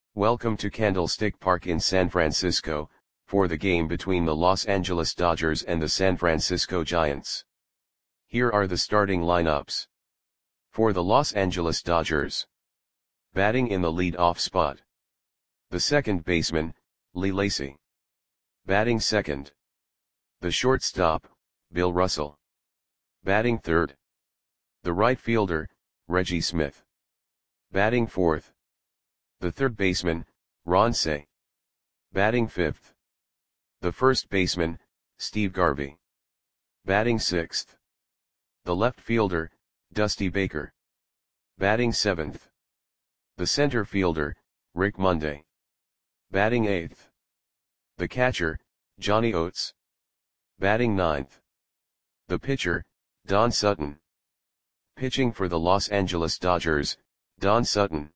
Welcome to Candlestick Park in San Francisco, for the game between the Los Angeles Dodgers and the San Francisco Giants. Here are the starting lineups. For the Los Angeles Dodgers. Batting in the lead-off spot. The second baseman, Lee Lacy. Batting second. The shortstop, Bill Russell. Batting third. The right fielder, Reggie Smith. Batting fourth. The third baseman, Ron Cey. Batting fifth. The first baseman, Steve Garvey. Batting sixth. The left fielder, Dusty Baker. Batting seventh. The center fielder, Rick Monday. Batting eighth. The catcher, Johnny Oates. Batting ninth. The pitcher, Don Sutton. Pitching for the Los Angeles Dodgers, Don Sutton.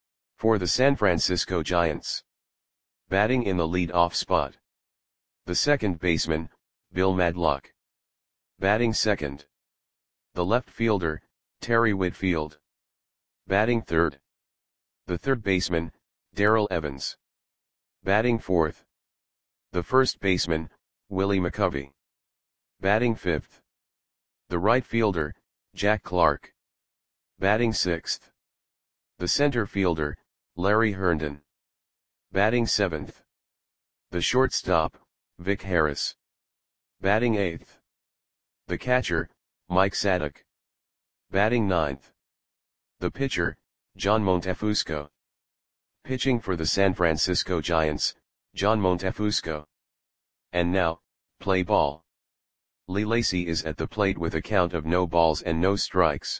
For the San Francisco Giants. Batting in the lead-off spot. The second baseman, Bill Madlock. Batting second. The left fielder, Terry Whitfield. Batting third. The third baseman, Darrell Evans. Batting fourth. The first baseman, Willie McCovey. Batting fifth. The right fielder, Jack Clark. Batting sixth. The center fielder, Larry Herndon. Batting seventh. The shortstop, Vic Harris. Batting eighth. The catcher, Mike Sadek. Batting ninth. The pitcher, John Montefusco. Pitching for the San Francisco Giants, John Montefusco. And now, play ball. Lee Lacy is at the plate with a count of no balls and no strikes.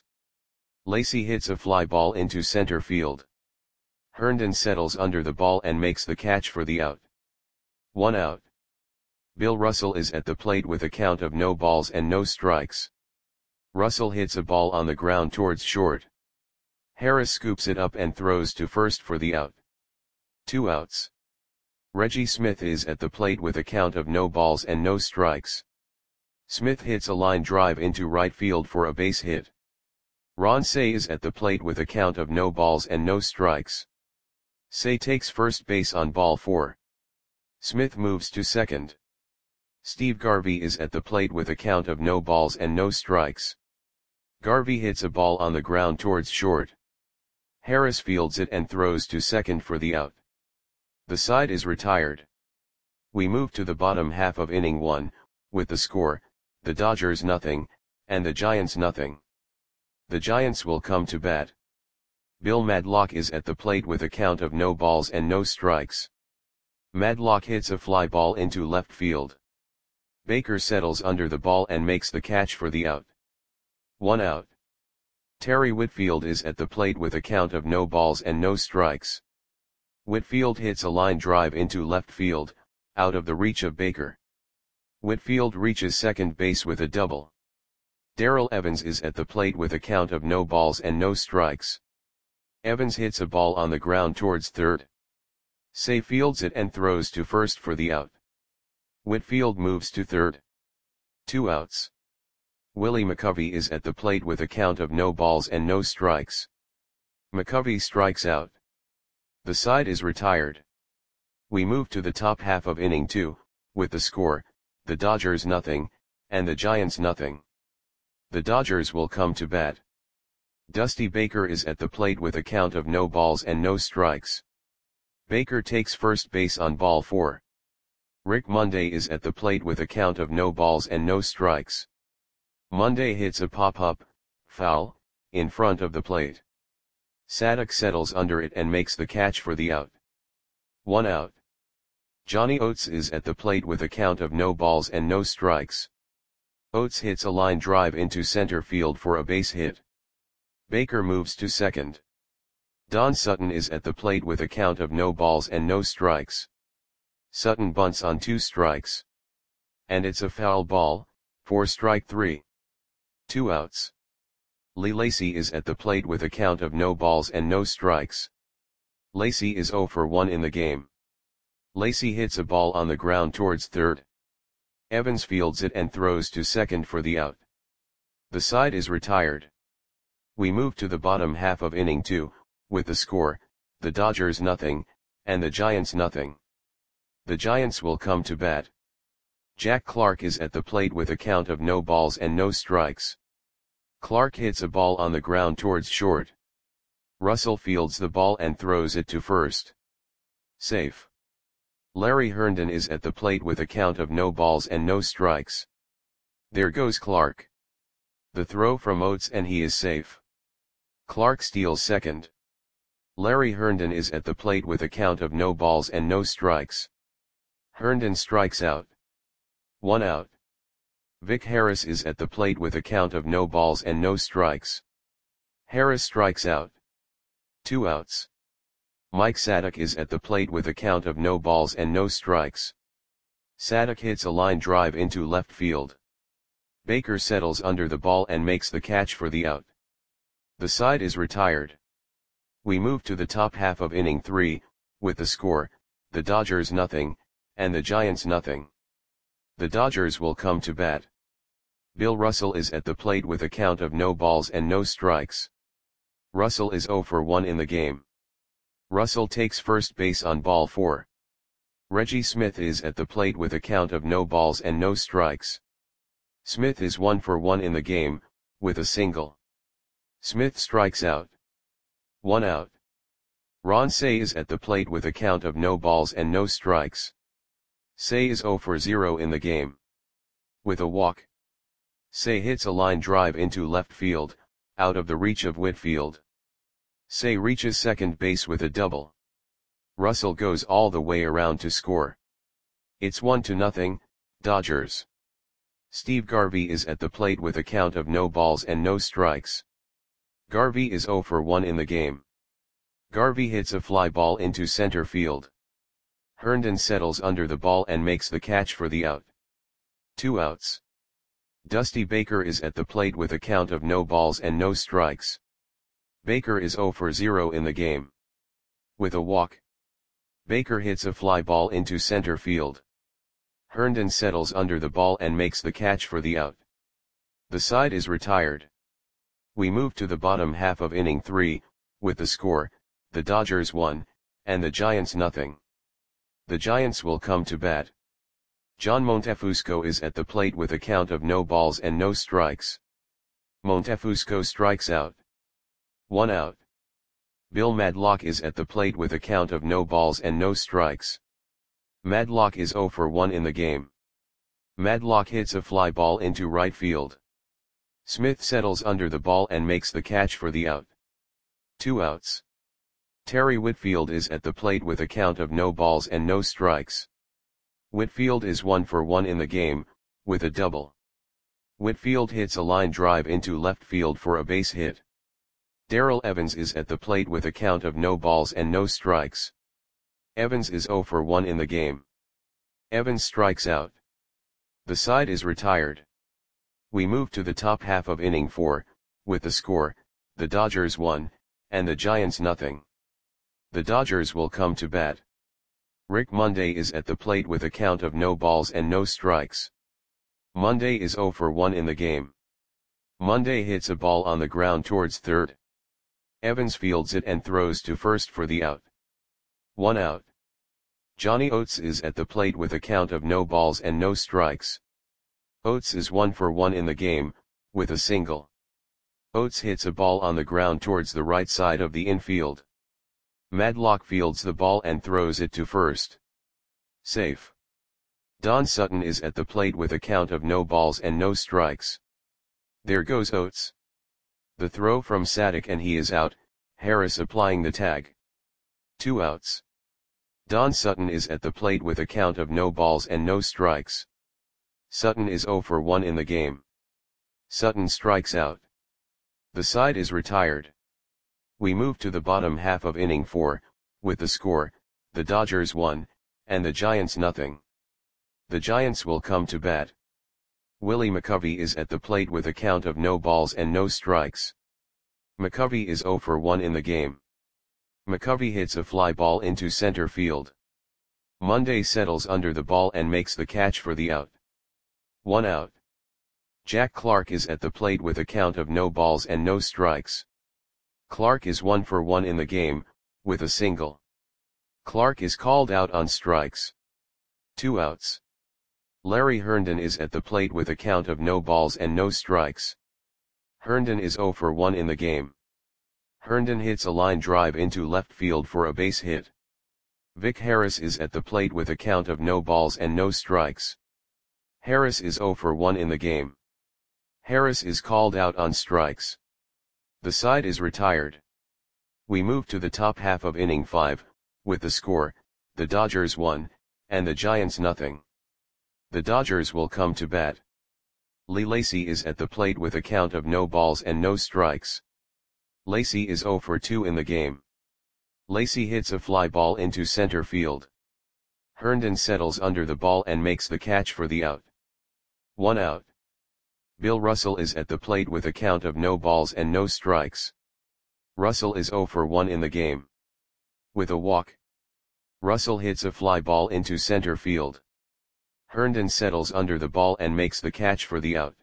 Lacy hits a fly ball into center field. Herndon settles under the ball and makes the catch for the out. 1 out. Bill Russell is at the plate with a count of no balls and no strikes. Russell hits a ball on the ground towards short. Harris scoops it up and throws to first for the out. 2 outs. Reggie Smith is at the plate with a count of no balls and no strikes. Smith hits a line drive into right field for a base hit. Ron Cey is at the plate with a count of no balls and no strikes. Cey takes first base on ball 4. Smith moves to second. Steve Garvey is at the plate with a count of no balls and no strikes. Garvey hits a ball on the ground towards short. Harris fields it and throws to second for the out. The side is retired. We move to the bottom half of inning 1, with the score, the Dodgers nothing, and the Giants nothing. The Giants will come to bat. Bill Madlock is at the plate with a count of no balls and no strikes. Madlock hits a fly ball into left field. Baker settles under the ball and makes the catch for the out. 1 out. Terry Whitfield is at the plate with a count of no balls and no strikes. Whitfield hits a line drive into left field, out of the reach of Baker. Whitfield reaches second base with a double. Darrell Evans is at the plate with a count of no balls and no strikes. Evans hits a ball on the ground towards third. Cey fields it and throws to first for the out. Whitfield moves to third. 2 outs. Willie McCovey is at the plate with a count of no balls and no strikes. McCovey strikes out. The side is retired. We move to the top half of inning 2, with the score, the Dodgers nothing, and the Giants nothing. The Dodgers will come to bat. Dusty Baker is at the plate with a count of no balls and no strikes. Baker takes first base on ball 4. Rick Monday is at the plate with a count of no balls and no strikes. Monday hits a pop-up, foul, in front of the plate. Sadek settles under it and makes the catch for the out. 1 out. Johnny Oates is at the plate with a count of no balls and no strikes. Oates hits a line drive into center field for a base hit. Baker moves to second. Don Sutton is at the plate with a count of no balls and no strikes. Sutton bunts on 2 strikes. And it's a foul ball, for strike 3. 2 outs. Lee Lacy is at the plate with a count of no balls and no strikes. Lacy is 0 for 1 in the game. Lacy hits a ball on the ground towards third. Evans fields it and throws to second for the out. The side is retired. We move to the bottom half of inning 2, with the score, the Dodgers nothing, and the Giants nothing. The Giants will come to bat. Jack Clark is at the plate with a count of no balls and no strikes. Clark hits a ball on the ground towards short. Russell fields the ball and throws it to first. Safe. Larry Herndon is at the plate with a count of no balls and no strikes. There goes Clark. The throw from Oates and he is safe. Clark steals second. Larry Herndon is at the plate with a count of no balls and no strikes. Herndon strikes out. 1 out. Vic Harris is at the plate with a count of no balls and no strikes. Harris strikes out. 2 outs. Mike Sadek is at the plate with a count of no balls and no strikes. Sadek hits a line drive into left field. Baker settles under the ball and makes the catch for the out. The side is retired. We move to the top half of inning 3, with the score, the Dodgers nothing, and the Giants nothing. The Dodgers will come to bat. Bill Russell is at the plate with a count of no balls and no strikes. Russell is 0 for 1 in the game. Russell takes first base on ball 4. Reggie Smith is at the plate with a count of no balls and no strikes. Smith is 1 for 1 in the game, with a single. Smith strikes out. 1 out. Ron Cey is at the plate with a count of no balls and no strikes. Cey is 0 for 0 in the game. With a walk. Cey hits a line drive into left field, out of the reach of Whitfield. Cey reaches second base with a double. Russell goes all the way around to score. It's 1-0, Dodgers. Steve Garvey is at the plate with a count of no balls and no strikes. Garvey is 0 for 1 in the game. Garvey hits a fly ball into center field. Herndon settles under the ball and makes the catch for the out. 2 outs. Dusty Baker is at the plate with a count of no balls and no strikes. Baker is 0 for 0 in the game. With a walk. Baker hits a fly ball into center field. Herndon settles under the ball and makes the catch for the out. The side is retired. We move to the bottom half of inning 3, with the score, the Dodgers 1, and the Giants nothing. The Giants will come to bat. John Montefusco is at the plate with a count of no balls and no strikes. Montefusco strikes out. 1 out. Bill Madlock is at the plate with a count of no balls and no strikes. Madlock is 0 for 1 in the game. Madlock hits a fly ball into right field. Smith settles under the ball and makes the catch for the out. 2 outs. Terry Whitfield is at the plate with a count of no balls and no strikes. Whitfield is 1 for 1 in the game, with a double. Whitfield hits a line drive into left field for a base hit. Darrell Evans is at the plate with a count of no balls and no strikes. Evans is 0 for 1 in the game. Evans strikes out. The side is retired. We move to the top half of inning 4, with the score, the Dodgers 1, and the Giants nothing. The Dodgers will come to bat. Rick Monday is at the plate with a count of no balls and no strikes. Monday is 0 for 1 in the game. Monday hits a ball on the ground towards third. Evans fields it and throws to first for the out. 1 out. Johnny Oates is at the plate with a count of no balls and no strikes. Oates is 1 for 1 in the game, with a single. Oates hits a ball on the ground towards the right side of the infield. Madlock fields the ball and throws it to first. Safe. Don Sutton is at the plate with a count of no balls and no strikes. There goes Oates. The throw from Sadek and he is out, Harris applying the tag. 2 outs. Don Sutton is at the plate with a count of no balls and no strikes. Sutton is 0 for 1 in the game. Sutton strikes out. The side is retired. We move to the bottom half of inning 4, with the score, the Dodgers 1, and the Giants nothing. The Giants will come to bat. Willie McCovey is at the plate with a count of no balls and no strikes. McCovey is 0 for 1 in the game. McCovey hits a fly ball into center field. Monday settles under the ball and makes the catch for the out. 1 out. Jack Clark is at the plate with a count of no balls and no strikes. Clark is 1 for 1 in the game, with a single. Clark is called out on strikes. 2 outs. Larry Herndon is at the plate with a count of no balls and no strikes. Herndon is 0 for 1 in the game. Herndon hits a line drive into left field for a base hit. Vic Harris is at the plate with a count of no balls and no strikes. Harris is 0 for 1 in the game. Harris is called out on strikes. The side is retired. We move to the top half of inning 5, with the score, the Dodgers 1, and the Giants nothing. The Dodgers will come to bat. Lee Lacy is at the plate with a count of no balls and no strikes. Lacy is 0 for 2 in the game. Lacy hits a fly ball into center field. Herndon settles under the ball and makes the catch for the out. 1 out. Bill Russell is at the plate with a count of no balls and no strikes. Russell is 0 for 1 in the game. With a walk, Russell hits a fly ball into center field. Herndon settles under the ball and makes the catch for the out.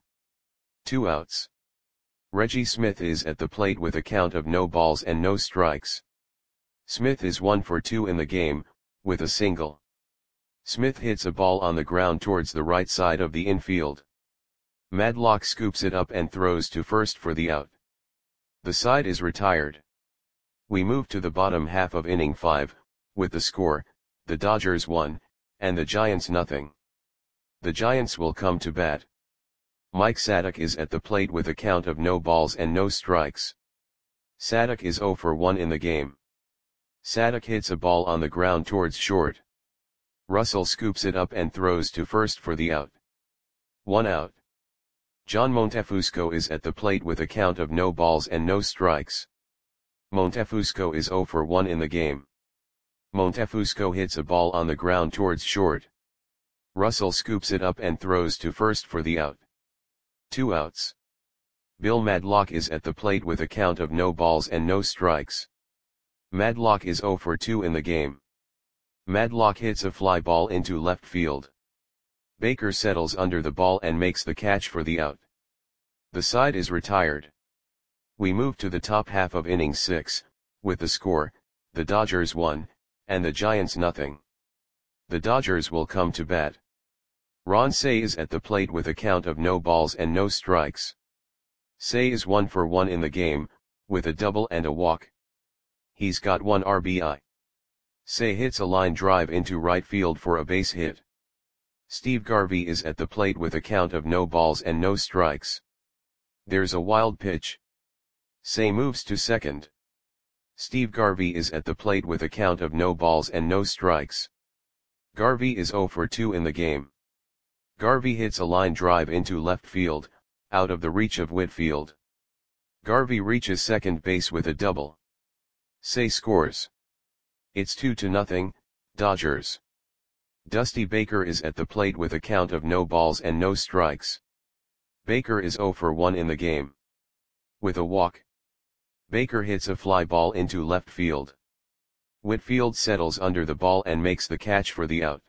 2 outs. Reggie Smith is at the plate with a count of no balls and no strikes. Smith is 1 for 2 in the game, with a single. Smith hits a ball on the ground towards the right side of the infield. Madlock scoops it up and throws to first for the out. The side is retired. We move to the bottom half of inning 5, with the score, the Dodgers 1, and the Giants nothing. The Giants will come to bat. Mike Sadek is at the plate with a count of no balls and no strikes. Sadek is 0 for 1 in the game. Sadek hits a ball on the ground towards short. Russell scoops it up and throws to first for the out. 1 out. John Montefusco is at the plate with a count of no balls and no strikes. Montefusco is 0 for 1 in the game. Montefusco hits a ball on the ground towards short. Russell scoops it up and throws to first for the out. 2 outs. Bill Madlock is at the plate with a count of no balls and no strikes. Madlock is 0 for 2 in the game. Madlock hits a fly ball into left field. Baker settles under the ball and makes the catch for the out. The side is retired. We move to the top half of inning 6, with the score, the Dodgers 1, and the Giants nothing. The Dodgers will come to bat. Ron Cey is at the plate with a count of no balls and no strikes. Cey is 1 for 1 in the game, with a double and a walk. He's got 1 RBI. Cey hits a line drive into right field for a base hit. Steve Garvey is at the plate with a count of no balls and no strikes. There's a wild pitch. Cey moves to second. Steve Garvey is at the plate with a count of no balls and no strikes. Garvey is 0 for 2 in the game. Garvey hits a line drive into left field, out of the reach of Whitfield. Garvey reaches second base with a double. Cey scores. It's 2-0, Dodgers. Dusty Baker is at the plate with a count of no balls and no strikes. Baker is 0 for 1 in the game. With a walk, Baker hits a fly ball into left field. Whitfield settles under the ball and makes the catch for the out.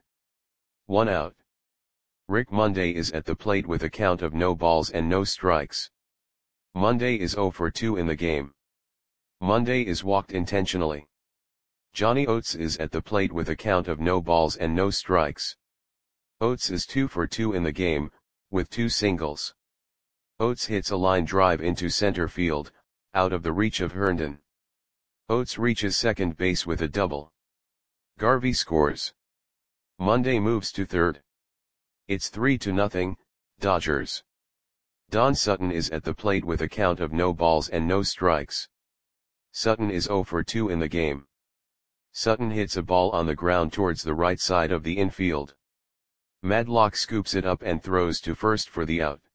1 out. Rick Monday is at the plate with a count of no balls and no strikes. Monday is 0 for 2 in the game. Monday is walked intentionally. Johnny Oates is at the plate with a count of no balls and no strikes. Oates is 2 for 2 in the game, with 2 singles. Oates hits a line drive into center field, out of the reach of Herndon. Oates reaches second base with a double. Garvey scores. Monday moves to third. It's 3-0, Dodgers. Don Sutton is at the plate with a count of no balls and no strikes. Sutton is 0 for 2 in the game. Sutton hits a ball on the ground towards the right side of the infield. Madlock scoops it up and throws to first for the out.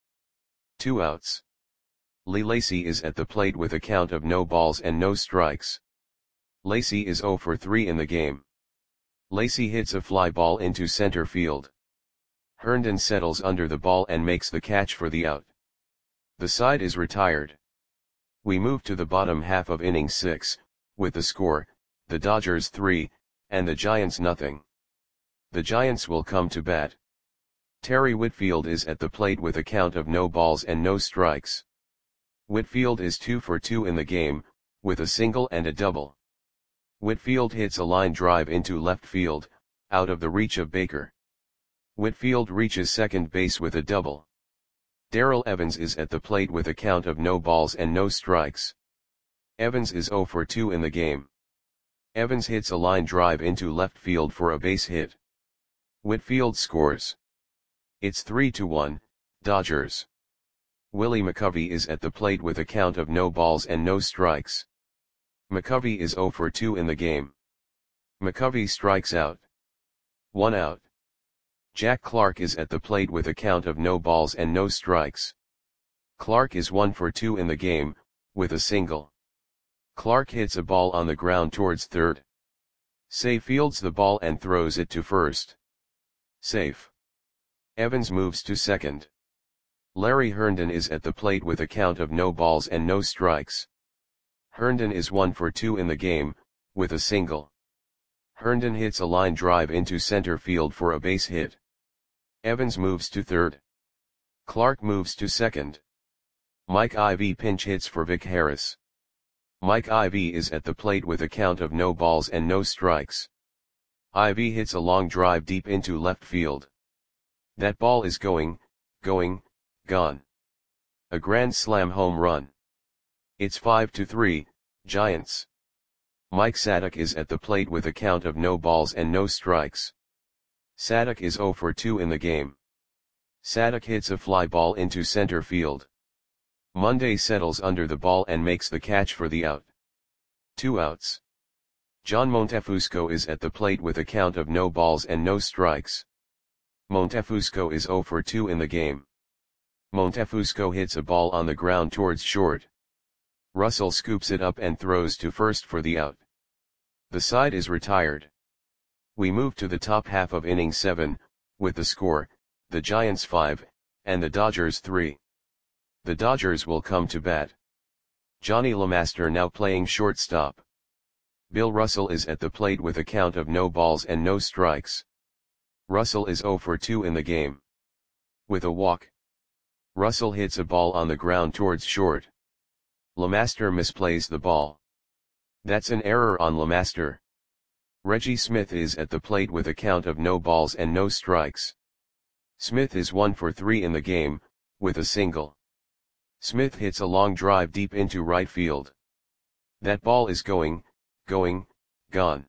2 outs. Lee Lacy is at the plate with a count of no balls and no strikes. Lacy is 0 for 3 in the game. Lacy hits a fly ball into center field. Herndon settles under the ball and makes the catch for the out. The side is retired. We move to the bottom half of inning 6, with the score, the Dodgers 3, and the Giants nothing. The Giants will come to bat. Terry Whitfield is at the plate with a count of no balls and no strikes. Whitfield is 2 for 2 in the game, with a single and a double. Whitfield hits a line drive into left field, out of the reach of Baker. Whitfield reaches second base with a double. Darrell Evans is at the plate with a count of no balls and no strikes. Evans is 0 for 2 in the game. Evans hits a line drive into left field for a base hit. Whitfield scores. It's 3-1, Dodgers. Willie McCovey is at the plate with a count of no balls and no strikes. McCovey is 0 for 2 in the game. McCovey strikes out. 1 out. Jack Clark is at the plate with a count of no balls and no strikes. Clark is 1 for 2 in the game, with a single. Clark hits a ball on the ground towards third. Say fields the ball and throws it to first. Safe. Evans moves to second. Larry Herndon is at the plate with a count of no balls and no strikes. Herndon is 1 for 2 in the game, with a single. Herndon hits a line drive into center field for a base hit. Evans moves to third. Clark moves to second. Mike Ivy pinch hits for Vic Harris. Mike Ivy is at the plate with a count of no balls and no strikes. Ivy hits a long drive deep into left field. That ball is going, gone. A grand slam home run. It's 5-3, Giants. Mike Sadek is at the plate with a count of no balls and no strikes. Sadek is 0 for 2 in the game. Sadek hits a fly ball into center field. Monday settles under the ball and makes the catch for the out. 2 outs. John Montefusco is at the plate with a count of no balls and no strikes. Montefusco is 0 for 2 in the game. Montefusco hits a ball on the ground towards short. Russell scoops it up and throws to first for the out. The side is retired. We move to the top half of inning 7, with the score, the Giants 5, and the Dodgers 3. The Dodgers will come to bat. Johnny LeMaster now playing shortstop. Bill Russell is at the plate with a count of no balls and no strikes. Russell is 0 for 2 in the game. With a walk. Russell hits a ball on the ground towards short. LeMaster misplays the ball. That's an error on LeMaster. Reggie Smith is at the plate with a count of no balls and no strikes. Smith is 1 for 3 in the game, with a single. Smith hits a long drive deep into right field. That ball is going, gone.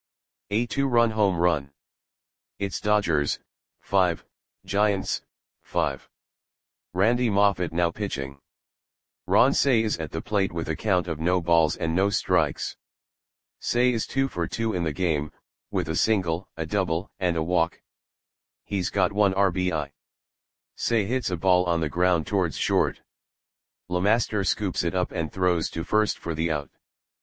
A 2-run home run. It's Dodgers, 5, Giants, 5. Randy Moffett now pitching. Ron Cey is at the plate with a count of no balls and no strikes. Cey is 2 for 2 in the game, with a single, a double, and a walk. He's got 1 RBI. Cey hits a ball on the ground towards short. LeMaster scoops it up and throws to first for the out.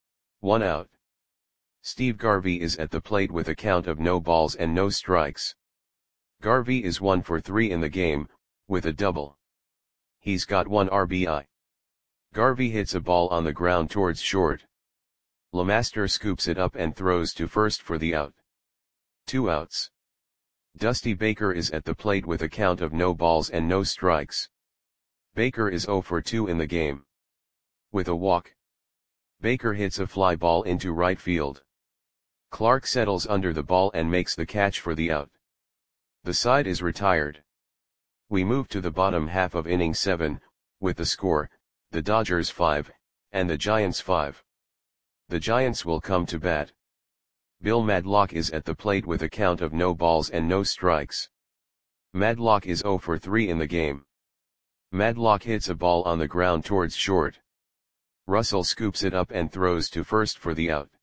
1 out. Steve Garvey is at the plate with a count of no balls and no strikes. Garvey is 1 for 3 in the game, with a double. He's got 1 RBI. Garvey hits a ball on the ground towards short. LeMaster scoops it up and throws to first for the out. 2 outs. Dusty Baker is at the plate with a count of no balls and no strikes. Baker is 0 for 2 in the game. With a walk. Baker hits a fly ball into right field. Clark settles under the ball and makes the catch for the out. The side is retired. We move to the bottom half of inning 7, with the score, the Dodgers 5, and the Giants 5. The Giants will come to bat. Bill Madlock is at the plate with a count of no balls and no strikes. Madlock is 0 for 3 in the game. Madlock hits a ball on the ground towards short. Russell scoops it up and throws to first for the out.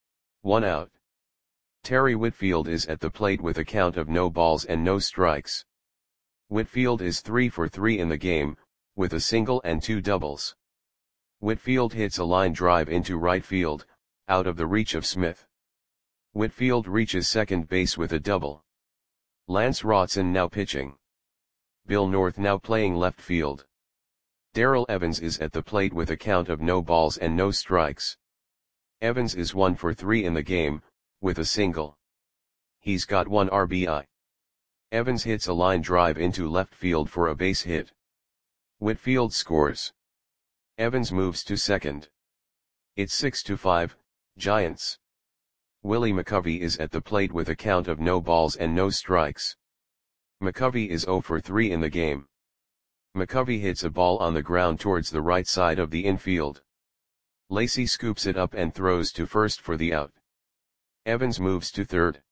1 out. Terry Whitfield is at the plate with a count of no balls and no strikes. Whitfield is 3 for 3 in the game, with a single and 2 doubles. Whitfield hits a line drive into right field, out of the reach of Smith. Whitfield reaches second base with a double. Lance Rotson now pitching. Bill North now playing left field. Darrell Evans is at the plate with a count of no balls and no strikes. Evans is 1 for 3 in the game, with a single. He's got 1 RBI. Evans hits a line drive into left field for a base hit. Whitfield scores. Evans moves to second. It's 6-5, Giants. Willie McCovey is at the plate with a count of no balls and no strikes. McCovey is 0 for 3 in the game. McCovey hits a ball on the ground towards the right side of the infield. Lacy scoops it up and throws to first for the out. Evans moves to third.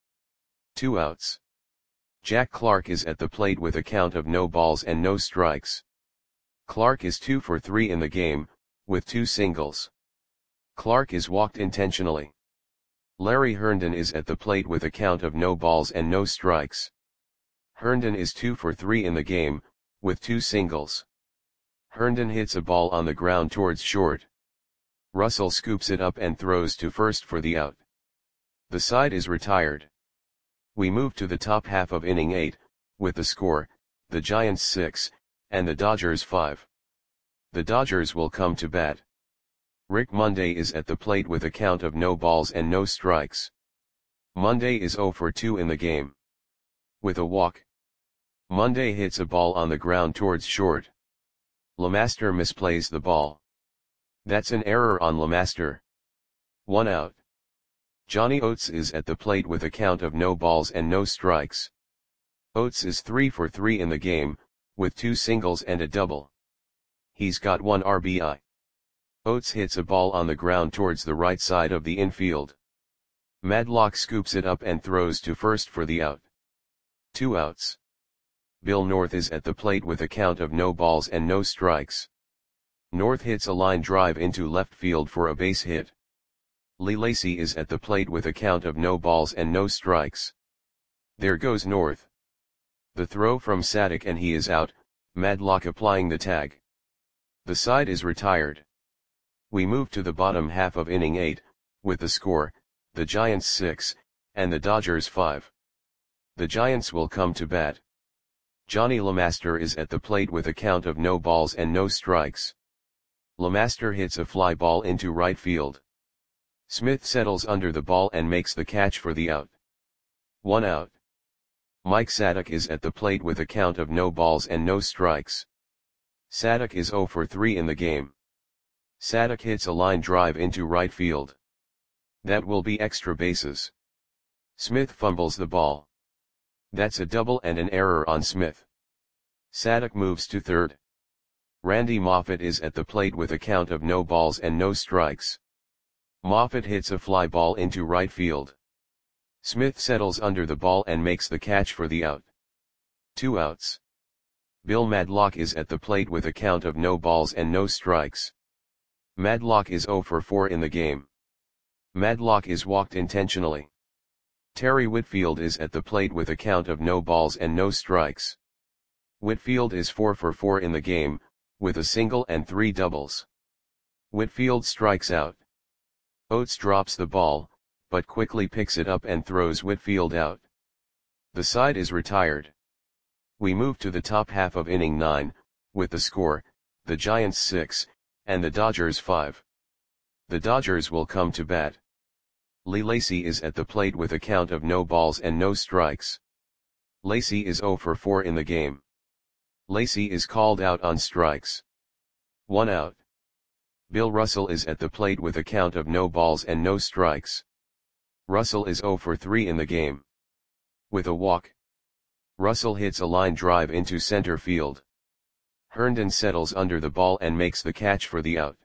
2 outs. Jack Clark is at the plate with a count of no balls and no strikes. Clark is 2 for 3 in the game, with 2 singles. Clark is walked intentionally. Larry Herndon is at the plate with a count of no balls and no strikes. Herndon is 2 for 3 in the game, with 2 singles. Herndon hits a ball on the ground towards short. Russell scoops it up and throws to first for the out. The side is retired. We move to the top half of inning 8, with the score, the Giants 6, and the Dodgers 5. The Dodgers will come to bat. Rick Monday is at the plate with a count of no balls and no strikes. Monday is 0 for 2 in the game. With a walk. Monday hits a ball on the ground towards short. LeMaster misplays the ball. That's an error on LeMaster. 1 out. Johnny Oates is at the plate with a count of no balls and no strikes. Oates is 3 for 3 in the game, with 2 singles and a double. He's got 1 RBI. Oates hits a ball on the ground towards the right side of the infield. Madlock scoops it up and throws to first for the out. 2 outs. Bill North is at the plate with a count of no balls and no strikes. North hits a line drive into left field for a base hit. Lee Lacy is at the plate with a count of no balls and no strikes. There goes North. The throw from Sadek and he is out, Madlock applying the tag. The side is retired. We move to the bottom half of inning 8, with the score, the Giants 6, and the Dodgers 5. The Giants will come to bat. Johnny LeMaster is at the plate with a count of no balls and no strikes. LeMaster hits a fly ball into right field. Smith settles under the ball and makes the catch for the out. 1 out. Mike Sadek is at the plate with a count of no balls and no strikes. Sadek is 0 for 3 in the game. Sadek hits a line drive into right field. That will be extra bases. Smith fumbles the ball. That's a double and an error on Smith. Sadek moves to third. Randy Moffett is at the plate with a count of no balls and no strikes. Moffett hits a fly ball into right field. Smith settles under the ball and makes the catch for the out. 2 outs. Bill Madlock is at the plate with a count of no balls and no strikes. Madlock is 0 for 4 in the game. Madlock is walked intentionally. Terry Whitfield is at the plate with a count of no balls and no strikes. Whitfield is 4 for 4 in the game, with a single and 3 doubles. Whitfield strikes out. Oates drops the ball, but quickly picks it up and throws Whitfield out. The side is retired. We move to the top half of inning 9, with the score, the Giants 6, and the Dodgers 5. The Dodgers will come to bat. Lee Lacy is at the plate with a count of no balls and no strikes. Lacy is 0 for 4 in the game. Lacy is called out on strikes. 1 out. Bill Russell is at the plate with a count of no balls and no strikes. Russell is 0 for 3 in the game. With a walk. Russell hits a line drive into center field. Herndon settles under the ball and makes the catch for the out.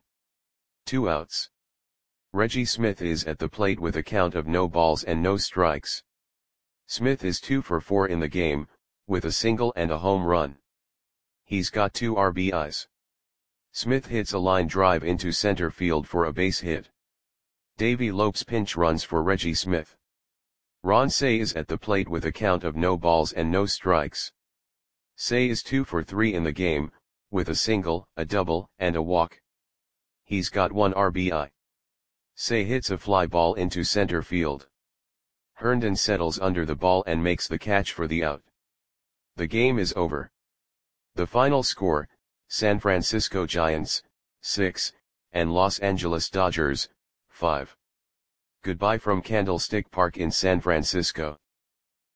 2 outs. Reggie Smith is at the plate with a count of no balls and no strikes. Smith is 2 for 4 in the game, with a single and a home run. He's got 2 RBIs. Smith hits a line drive into center field for a base hit. Davey Lopes pinch runs for Reggie Smith. Ron Cey is at the plate with a count of no balls and no strikes. Cey is 2 for 3 in the game, with a single, a double, and a walk. He's got 1 RBI. Cey hits a fly ball into center field. Herndon settles under the ball and makes the catch for the out. The game is over. The final score, San Francisco Giants, 6, and Los Angeles Dodgers, 5. Goodbye from Candlestick Park in San Francisco.